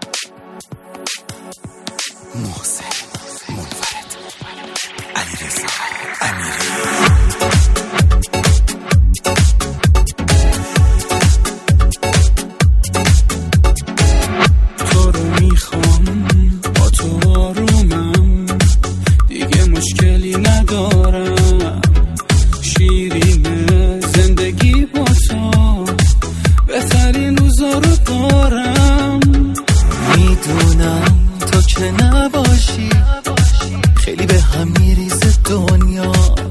محسن منفرد علیرضا امیری. تو رو میخوام با تو آرومم، دیگه مشکلی ندارم، شیرینه زندگی با تو، بهترین روزا رو دارم. میدونم تو که نباشی خیلی به هم میریزه دنیا،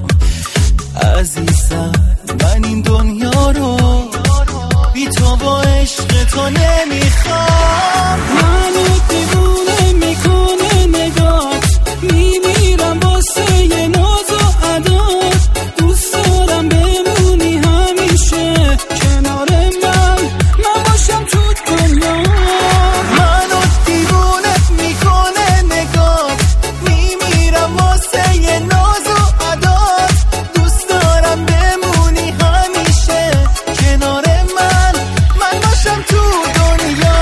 عزیزم من این دنیا رو بی تو با عشق تو نمیخوام. منو دیوونه میکنه نگات، میمیرم واسه یه ناز و عدات، دوست دارم بمونی همیشه کنار من باشم تو دنیا. منو دیوونه میکنه نگات، میمیرم واسه یه ناز و عدات، دوست دارم بمونی همیشه کنار من باشم تو دنیا.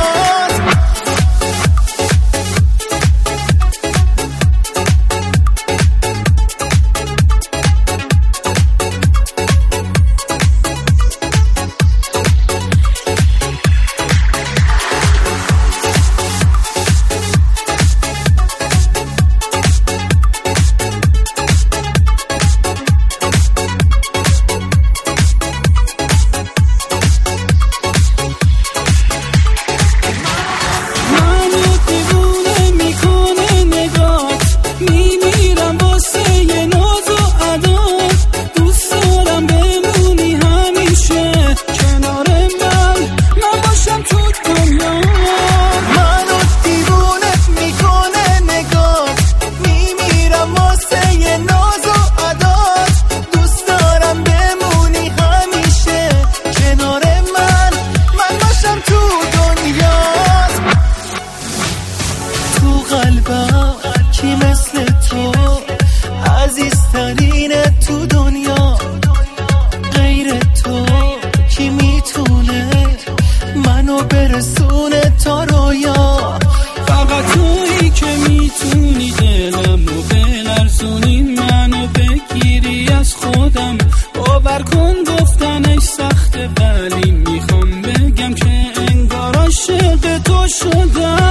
کی مثل تو عزیزترینه تو دنیا، غیر تو کی میتونه منو برسونه تا رویا. فقط تویی که میتونی دلمو بلرزونی، منو بگیری از خودم، باور کن گفتنش سخته ولی میخوام بگم که انگار عاشق تو شدم.